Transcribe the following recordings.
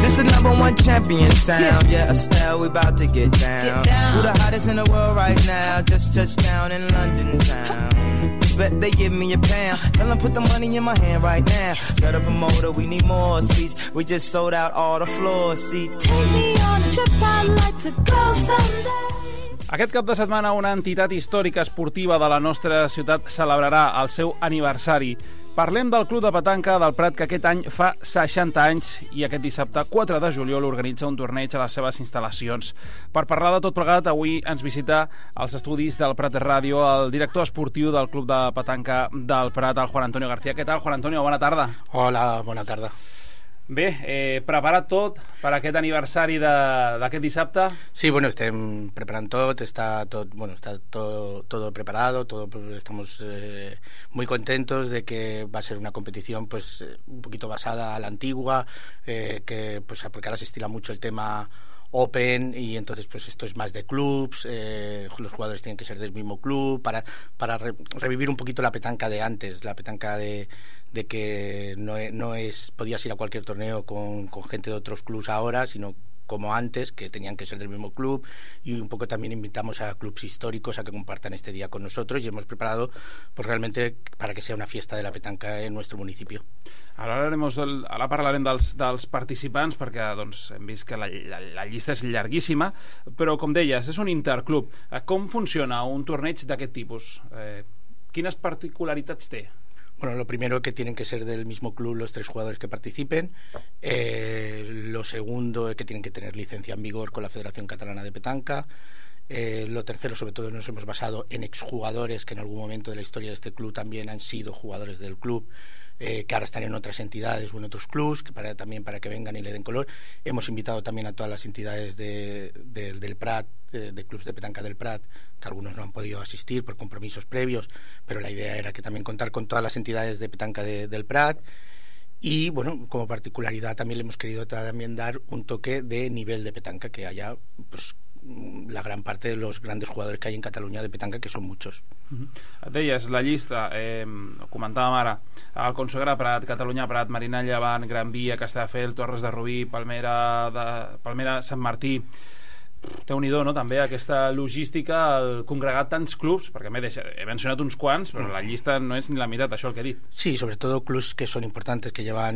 This is #1 champion sound. Yeah, Estelle, we about to get down. Who the hottest in the world right now? Just touched down in London town. Bet they give me a pound. Tell them put the money in my hand right now. Got a promoter, we need more seats. We just sold out all the floor seats. Take me on a trip, I'd like to go someday. Aquest cap de setmana una entitat històrica esportiva de la nostra ciutat celebrarà el seu aniversari. Parlem del Club de Petanca del Prat, que aquest any fa 60 anys i aquest dissabte 4 de juliol organitza un torneig a les seves instal·lacions. Per parlar de tot plegat, avui ens visita als estudis del Prat Ràdio el director esportiu del Club de Petanca del Prat, el Juan Antonio García. Què tal, Juan Antonio? Bona tarda. Hola, bona tarda. Bé, preparat tot per aquest aniversari d'aquest dissabte? Sí, bueno, estem preparant tot, está todo preparado, estamos muy contentos de que va a ser una competición pues un poquito basada a la antigua, que pues porque ahora se estila mucho el tema Open y entonces pues esto es más de clubs, los jugadores tienen que ser del mismo club para revivir un poquito la petanca de antes, la petanca de que podías ir a cualquier torneo con gente de otros clubs ahora, sino como antes, que tenían que ser del mismo club, y un poco también invitamos a clubs históricos a que compartan este día con nosotros y hemos preparado pues realmente para que sea una fiesta de la petanca en nuestro municipio. Ara parlarem dels participants, perquè doncs, hem vist que la llista és llarguíssima, però com deies, és un interclub. Com funciona un torneig d'aquest tipus? Quines particularitats té? Bueno, lo primero que tienen que ser del mismo club los 3 jugadores que participen. Lo segundo es que tienen que tener licencia en vigor con la Federación Catalana de Petanca. Lo tercero, sobre todo, nos hemos basado en exjugadores que en algún momento de la historia de este club también han sido jugadores del club, que ahora están en otras entidades o en otros clubs, también para que vengan y le den color. Hemos invitado también a todas las entidades del Prat, de clubs de petanca del Prat, que algunos no han podido asistir por compromisos previos, pero la idea era que también contar con todas las entidades de petanca del Prat. Y bueno, como particularidad también le hemos querido también dar un toque de nivel de petanca, que haya pues la gran parte de los grandes jugadores que hay en Catalunya de petanca, que son muchos. Et deies, la llista, ho comentàvem ara, el Consuegra Prat, Catalunya Prat, Marina Llevant, Gran Via, Castelldefels, Torres de Rubí, Palmera, Sant Martí. Déu-n'hi-do, no? També aquesta logística, el congregar tants clubs, perquè he mencionat uns quants, però la llista no és ni la meitat, això el que he dit. Sí, sobre todo clubs que son importantes,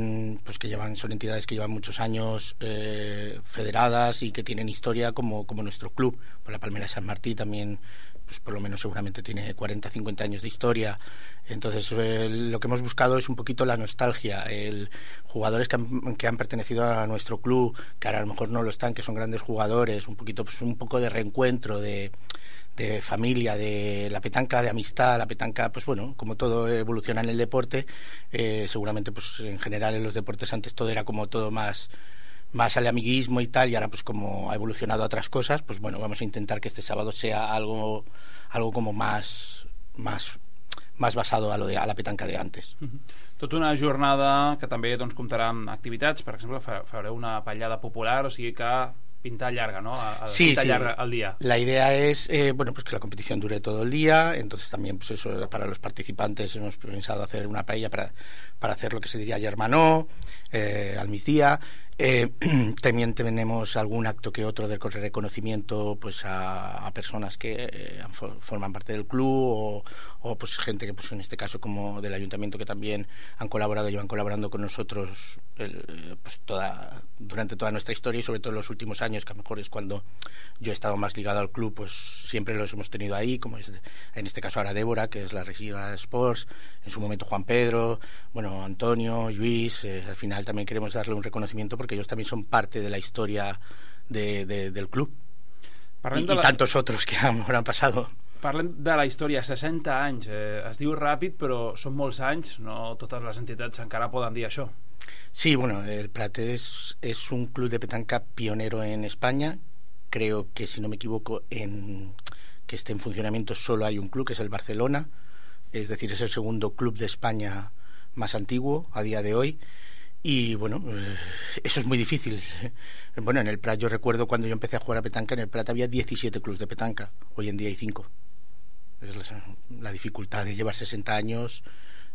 son entidades que llevan muchos años federadas y que tienen historia como nuestro club. Pues la Palmera de San Martí también, pues por lo menos seguramente tiene 40-50 años de historia. Entonces lo que hemos buscado es un poquito la nostalgia, jugadores que han pertenecido a nuestro club, que ahora a lo mejor no lo están, que son grandes jugadores, un poco de reencuentro, de familia, de la petanca, de amistad. La petanca, pues bueno, como todo evoluciona en el deporte, seguramente pues en general en los deportes antes todo era como todo más al amiguismo y tal, y ahora pues como ha evolucionado a otras cosas, pues bueno, vamos a intentar que este sábado sea algo como más basado a la petanca de antes. Tota una jornada que també doncs, comptarà amb activitats, per exemple fareu una pallada popular, o sigui que pinta llarga, ¿no? Larga al día. La idea es pues que la competición dure todo el día. Entonces también pues eso, para los participantes hemos pensado hacer una paella para hacer lo que se diría germanó al misdía. También tenemos algún acto que otro de reconocimiento pues a personas que forman parte del club o pues gente que pues en este caso como del ayuntamiento que también han colaborado, llevan colaborando con nosotros pues durante toda nuestra historia, y sobre todo en los últimos años, que a lo mejor es cuando yo he estado más ligado al club, pues siempre los hemos tenido ahí, como es en este caso ahora Débora, que es la regidora de Sports, en su momento Juan Pedro, bueno, Antonio, Luis. Al final también queremos darle un reconocimiento porque ellos también son parte de la historia del club. Y tantos otros que han pasado. Parlem de la història, 60 anys, es diu ràpid, però són molts anys, no totes les entitats encara poden dir això. Sí, bueno, el Prat es un club de petanca pionero en España. Creo que, si no me equivoco, que esté en funcionamiento solo hay un club, que es el Barcelona, es decir, es el segundo club de España más antiguo a día de hoy. Y bueno, eso es muy difícil. Bueno, en el Prat yo recuerdo cuando yo empecé a jugar a petanca, en el Prat había 17 clubs de petanca, hoy en día hay 5. Es la dificultad de llevar 60 años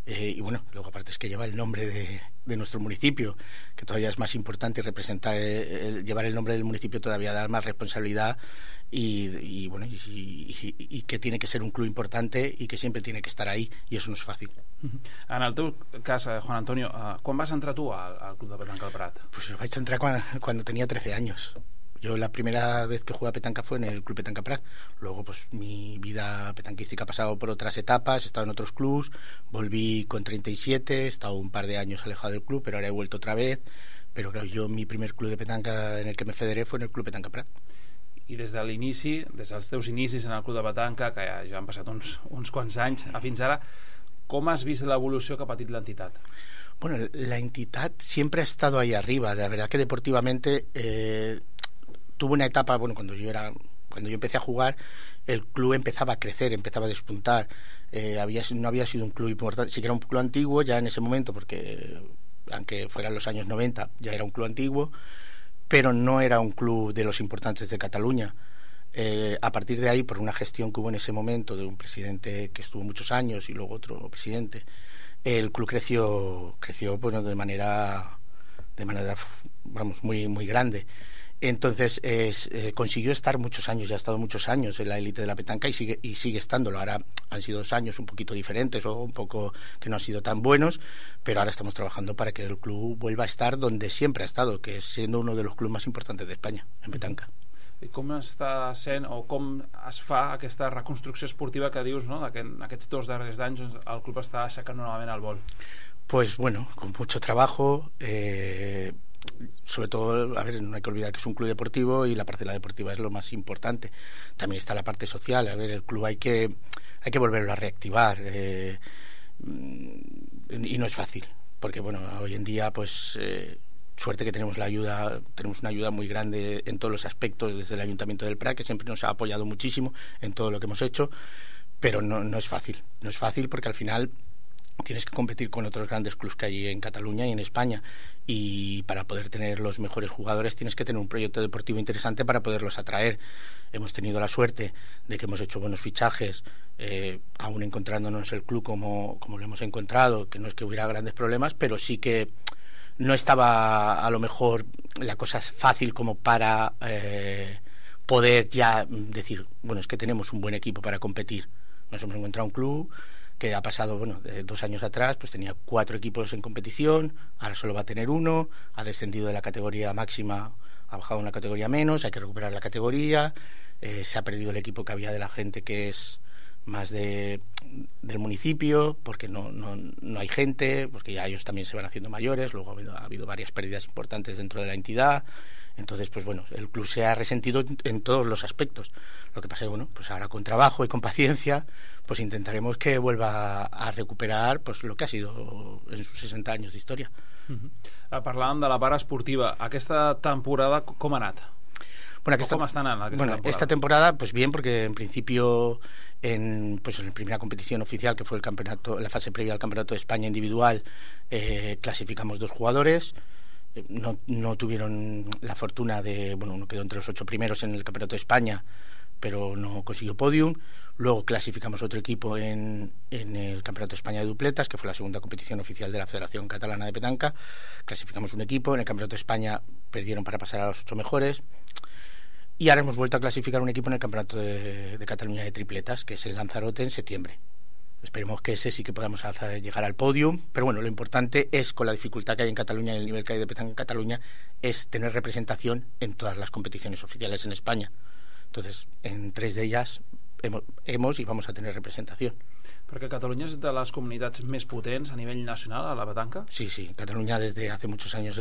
Y bueno, luego aparte es que lleva el nombre de nuestro municipio, que todavía es más importante, y representar, llevar el nombre del municipio todavía da más responsabilidad y bueno, y que tiene que ser un club importante y que siempre tiene que estar ahí, y eso no es fácil. En el teu cas, Juan Antonio, quan vas entrar tu al Club de Petanca al Prat? Pues yo vaig entrar cuando tenía 13 años. Yo la primera vez que jugué a petanca fue en el Club Petanca Prat. Luego pues mi vida petanquística ha pasado por otras etapas, he estado en otros clubs, volví con 37, he estado un par de años alejado del club, pero ahora he vuelto otra vez. Pero claro, yo mi primer club de petanca en el que me federé fue en el Club Petanca Prat. I des de l'inici, des dels teus inicis en el Club de Petanca, que ja han passat uns quants anys, fins ara, com has vist l'evolució que ha patit l'entitat? Bueno, la entidad siempre ha estado ahí arriba. La verdad que deportivamente tuvo una etapa, bueno, cuando yo empecé a jugar, el club empezaba a crecer, empezaba a despuntar. No había sido un club importante, sí que era un club antiguo ya en ese momento, porque aunque fueran los años 90, ya era un club antiguo, pero no era un club de los importantes de Cataluña. A partir de ahí, por una gestión que hubo en ese momento de un presidente que estuvo muchos años y luego otro presidente, el club creció bueno, de manera vamos, muy muy grande. Entonces consiguió estar muchos años, ya ha estado muchos años en la élite de la petanca y sigue estándolo. Ahora han sido 2 años un poquito diferentes o un poco que no han sido tan buenos, pero ahora estamos trabajando para que el club vuelva a estar donde siempre ha estado, que es siendo uno de los clubes más importantes de España en petanca. I com està sent o com es fa aquesta reconstrucció esportiva que dius, no? En aquests 2 darrers anys el club està aixecant novament el vol? Pues bueno, con mucho trabajo, sobre todo, a ver, no hay que olvidar que es un club deportivo y la parcela deportiva es lo más importante. También está la parte social. A ver, el club hay que volverlo a reactivar, y no es fácil, porque bueno, hoy en día pues suerte que tenemos una ayuda muy grande en todos los aspectos desde el Ayuntamiento del Prat, que siempre nos ha apoyado muchísimo en todo lo que hemos hecho, pero no es fácil porque al final tienes que competir con otros grandes clubes que hay en Cataluña y en España, y para poder tener los mejores jugadores tienes que tener un proyecto deportivo interesante para poderlos atraer. Hemos tenido la suerte de que hemos hecho buenos fichajes, aún encontrándonos el club como lo hemos encontrado, que no es que hubiera grandes problemas, pero sí que no estaba a lo mejor la cosa fácil como para poder ya decir, bueno, es que tenemos un buen equipo para competir. Nos hemos encontrado un club que ha pasado, bueno, 2 años atrás pues tenía 4 equipos en competición, ahora solo va a tener 1, ha descendido de la categoría máxima, ha bajado una categoría menos, hay que recuperar la categoría, se ha perdido el equipo que había de la gente que es más del municipio, porque no hay gente, porque ya ellos también se van haciendo mayores, luego ha habido varias pérdidas importantes dentro de la entidad. Entonces, pues bueno, el club se ha resentido en todos los aspectos. Lo que pasa es que, bueno, pues ahora con trabajo y con paciencia, pues intentaremos que vuelva a recuperar pues lo que ha sido en sus 60 años de historia. Parlàvem de la part esportiva. Aquesta temporada com ha anat? Bueno, ¿Cómo están esta temporada? Pues bien, porque en principio en la primera competición oficial, que fue el campeonato, la fase previa al Campeonato de España individual, clasificamos 2 jugadores. No tuvieron la fortuna de, bueno, uno quedó entre los 8 primeros en el Campeonato de España, pero no consiguió podium. Luego clasificamos otro equipo en el Campeonato de España de dupletas, que fue la segunda competición oficial de la Federación Catalana de Petanca. Clasificamos un equipo, en el Campeonato de España perdieron para pasar a los 8 mejores. Y ahora hemos vuelto a clasificar un equipo en el Campeonato de Cataluña de tripletas, que es el Lanzarote, en septiembre. Esperemos que ese sí que podamos llegar al podium, pero bueno, lo importante es, con la dificultad que hay en Cataluña y el nivel que hay de petanca en Cataluña, es tener representación en todas las competiciones oficiales en España. Entonces, en 3 de ellas hemos y vamos a tener representación. Perquè Catalunya és de les comunitats més potents a nivell nacional a la petanca? Sí, Cataluña desde hace muchos años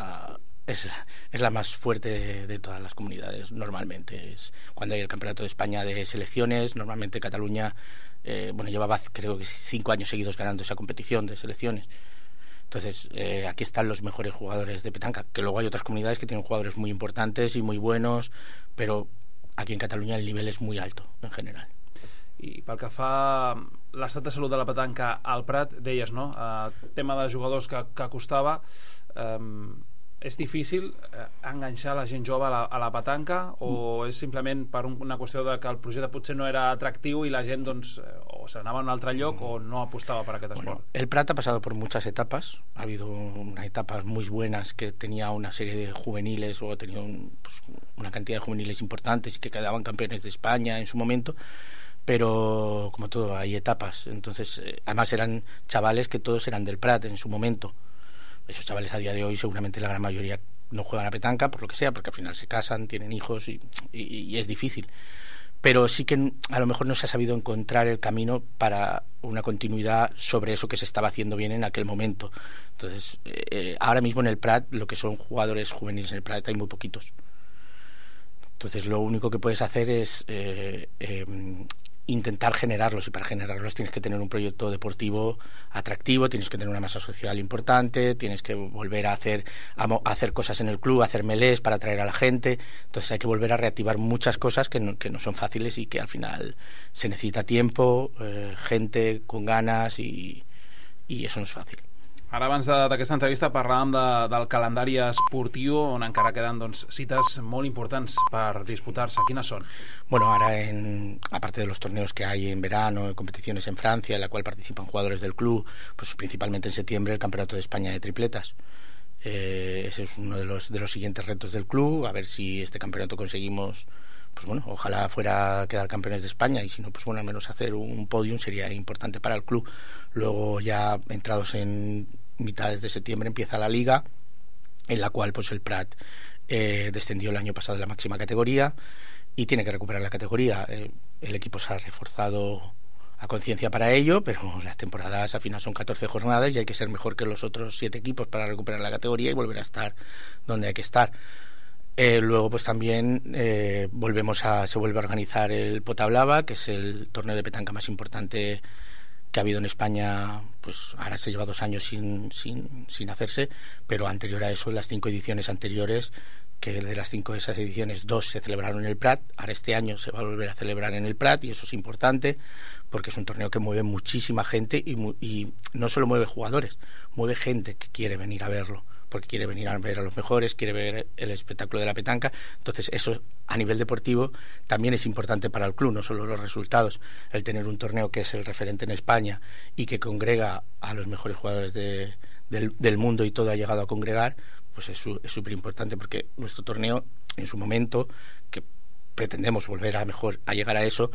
es la más fuerte de todas las comunidades. Normalmente cuando hay el Campeonato de España de selecciones, normalmente Cataluña llevaba creo que 5 años seguidos ganando esa competición de selecciones. Entonces aquí están los mejores jugadores de petanca, que luego hay otras comunidades que tienen jugadores muy importantes y muy buenos, pero aquí en Cataluña el nivel es muy alto en general. I pel que fa l'estat de salut de la petanca al Prat, deies, no? Tema de jugadors que costava, és difícil enganxar la gent jove a la petanca, o és simplement per una qüestió de que el projecte potser no era atractiu i la gent, doncs, o o se anava a un altre lloc o no apostava per aquest esport? El Prat ha pasado por muchas etapas. Ha habido unas etapas muy buenas que tenía una serie de juveniles o tenía una cantidad de juveniles importantes y que quedaban campeones de España en su momento, pero como todo hay etapas. Entonces además eran chavales que todos eran del Prat en su momento. Esos chavales a día de hoy seguramente la gran mayoría no juegan a petanca por lo que sea, porque al final se casan, tienen hijos y es difícil. Pero sí que a lo mejor no se ha sabido encontrar el camino para una continuidad sobre eso que se estaba haciendo bien en aquel momento. Entonces, ahora mismo en el Prat, lo que son jugadores juveniles en el Prat hay muy poquitos. Entonces, lo único que puedes hacer es intentar generarlos, y para generarlos tienes que tener un proyecto deportivo atractivo, tienes que tener una masa social importante, tienes que volver a hacer cosas en el club, hacer melés para atraer a la gente. Entonces hay que volver a reactivar muchas cosas que no son fáciles y que al final se necesita tiempo, gente con ganas y eso no es fácil. Ara, abans d'aquesta entrevista, parlàvem del calendari esportiu, on encara queden cites molt importants per disputar-se. Quines són? Bueno, ahora aparte de los torneos que hay en verano, competiciones en Francia, en la cual participan jugadores del club, pues principalmente en septiembre el Campeonato de España de Tripletas. Ese es uno de los siguientes retos del club, a ver si este campeonato conseguimos, pues bueno, ojalá fuera a quedar campeones de España, y si no, pues bueno, al menos hacer un podium sería importante para el club. Luego, ya entrados en mitades de septiembre, empieza la liga, en la cual pues el Prat descendió el año pasado de la máxima categoría y tiene que recuperar la categoría. El equipo se ha reforzado a conciencia para ello, pero las temporadas al final son 14 jornadas y hay que ser mejor que los otros 7 equipos para recuperar la categoría y volver a estar donde hay que estar. Luego pues también se vuelve a organizar el Potablava, que es el torneo de petanca más importante que ha habido en España. Pues ahora se lleva 2 años sin hacerse, pero anterior a eso, las 5 ediciones anteriores, que de las 5 de esas ediciones 2 se celebraron en el Prat. Ahora este año se va a volver a celebrar en el Prat, y eso es importante porque es un torneo que mueve muchísima gente y no solo mueve jugadores, mueve gente que quiere venir a verlo, porque quiere venir a ver a los mejores, quiere ver el espectáculo de la petanca. Entonces eso a nivel deportivo también es importante para el club, no solo los resultados. El tener un torneo que es el referente en España y que congrega a los mejores jugadores del mundo, y todo ha llegado a congregar, pues es súper importante, porque nuestro torneo en su momento, que pretendemos volver a llegar a eso,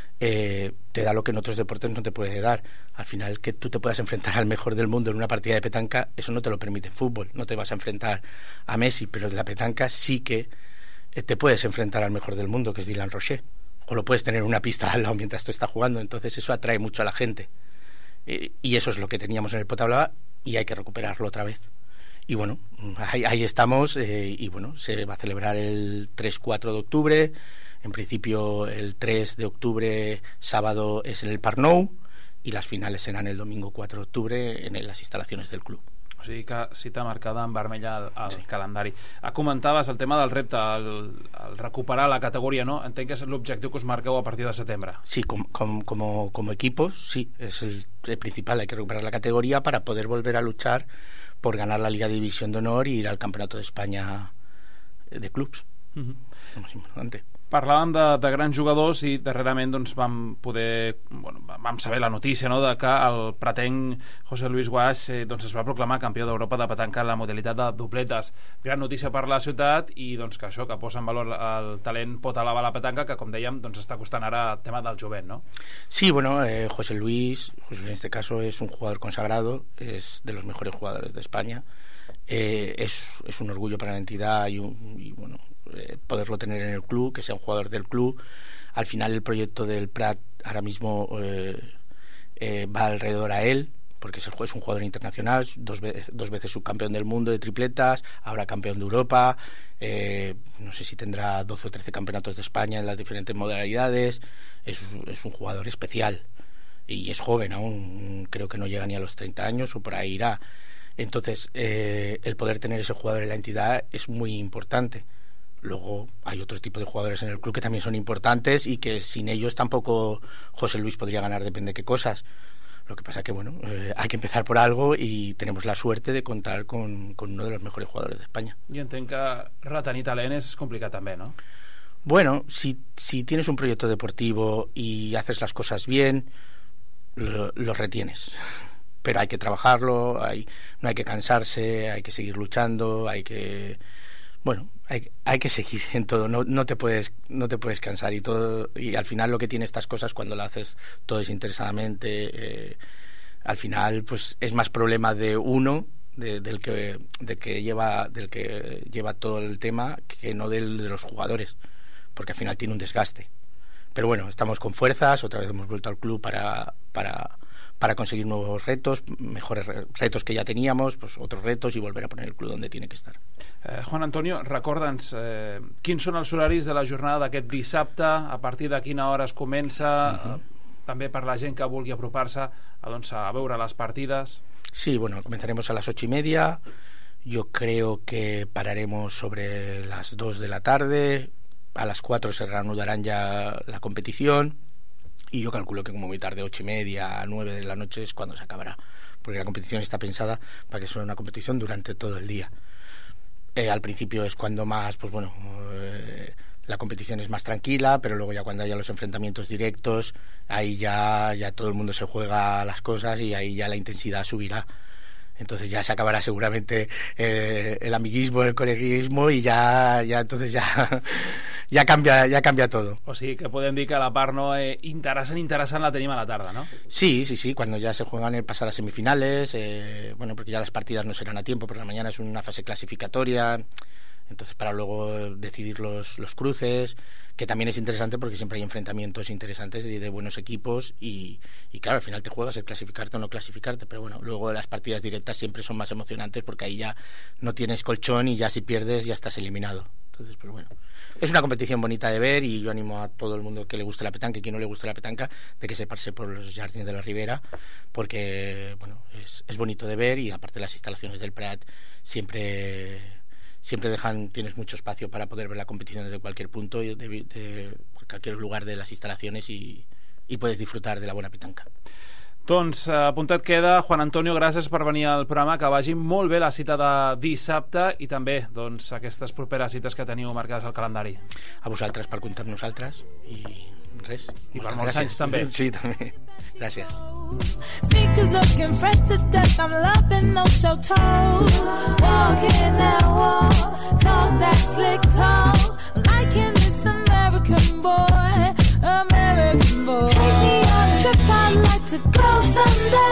te da lo que en otros deportes no te puede dar. Al final, que tú te puedas enfrentar al mejor del mundo en una partida de petanca, eso no te lo permite en fútbol. No te vas a enfrentar a Messi, pero en la petanca sí que te puedes enfrentar al mejor del mundo, que es Dylan Rocher, o lo puedes tener en una pista al lado mientras tú estás jugando. Entonces eso atrae mucho a la gente, y eso es lo que teníamos en el Potablava y hay que recuperarlo otra vez. Y bueno, ahí estamos, y bueno, se va a celebrar el 3-4 de octubre. En principio el 3 de octubre, sábado, es en el Parc Nou, y las finales serán el domingo 4 de octubre en las instalaciones del club. O sigui que cita marcada en vermell al calendari. Comentaves el tema del repte, el recuperar la categoria, ¿no? Entenc que és l'objectiu que us marqueu a partir de setembre. Sí, como equipo, sí, es el principal. Hay que recuperar la categoría para poder volver a luchar por ganar la Liga de División de Honor y ir al Campeonato de España de clubs. Lo más importante. Parlàvem de grans jugadors, i darrerament doncs, vam saber la notícia, no?, de que el pratenc José Luis Guasch doncs, es va proclamar campió d'Europa de petanca en la modalitat de dobletes. Gran notícia per la ciutat, i doncs, que això, que posa en valor el talent pot elevar la petanca, que com dèiem doncs, està costant ara el tema del jovent, ¿no? Sí, bueno, José Luis en este caso es un jugador consagrado, es de los mejores jugadores de España, es un orgullo para la entidad y bueno, poderlo tener en el club, que sea un jugador del club. Al final el proyecto del Prat ahora mismo va alrededor a él, porque es un jugador internacional, dos veces subcampeón del mundo de tripletas, ahora campeón de Europa, no sé si tendrá 12 o 13 campeonatos de España en las diferentes modalidades. Es un jugador especial y es joven aún, creo que no llega ni a los 30 años o por ahí irá. Entonces el poder tener ese jugador en la entidad es muy importante. Luego hay otro tipo de jugadores en el club que también son importantes y que sin ellos tampoco José Luis podría ganar, depende de qué cosas. Lo que pasa que bueno, hay que empezar por algo, y tenemos la suerte de contar con uno de los mejores jugadores de España. I entenc que retenir talent és complicat també, ¿no? Bueno, si tienes un proyecto deportivo y haces las cosas bien, los retienes. Pero hay que trabajarlo, no hay que cansarse, hay que seguir luchando, hay que seguir en todo, no te puedes cansar y todo, y al final lo que tiene estas cosas cuando lo haces todo desinteresadamente, al final pues es más problema de uno, del que lleva todo el tema, que no de los jugadores, porque al final tiene un desgaste. Pero bueno, estamos con fuerzas, otra vez hemos vuelto al club para conseguir nuevos retos, mejores retos que ja teníamos, pues otros retos i volver a poner el club donde tiene que estar. Juan Antonio, recorda'ns quins són els horaris de la jornada d'aquest dissabte, a partir de quina hora es comença, també per la gent que vulgui apropar-se a veure les partides. Sí, bueno, comenzaremos a las 8:30, yo creo que pararemos sobre las 2 de la tarde, a las 4 se reanudarán ya la competición, y yo calculo que como muy tarde, 8:30, 9 de la noche es cuando se acabará, porque la competición está pensada para que sea una competición durante todo el día. Al principio es cuando más, pues bueno, la competición es más tranquila, pero luego ya cuando haya los enfrentamientos directos, ahí ya todo el mundo se juega las cosas y ahí ya la intensidad subirá. Entonces ya se acabará seguramente el amiguismo, el coleguismo, y ya entonces ya cambia todo. O sigui que podem dir que la part interessant la tenim a la tarda, ¿no? Sí, cuando ya se juegan el pasar a semifinales, bueno, porque ya las partidas no serán a tiempo, por la mañana es una fase clasificatoria, entonces para luego decidir los cruces, que también es interesante porque siempre hay enfrentamientos interesantes de buenos equipos y claro, al final te juegas el clasificarte o no clasificarte, pero bueno, luego las partidas directas siempre son más emocionantes porque ahí ya no tienes colchón y ya si pierdes ya estás eliminado. Entonces, pues bueno, es una competición bonita de ver y yo animo a todo el mundo que le guste la petanca y quien no le guste la petanca de que se pase por los Jardins de la Ribera, porque bueno, es bonito de ver, y aparte las instalaciones del Prat siempre tienes mucho espacio para poder ver la competición desde cualquier punto, de cualquier lugar de las instalaciones, y puedes disfrutar de la buena petanca. Doncs apuntat queda. Juan Antonio, gràcies per venir al programa, que vagi molt bé la cita de dissabte i també doncs, aquestes properes cites que teniu marcades al calendari. A vosaltres per comptar amb nosaltres i res. I per molts anys també. Sí, també. Gràcies. Sneakers looking fresh to death, I'm loving no show toes. Walking that walk, talk that slick talk, liking this American boy. Take me on a trip, I'd like to go someday.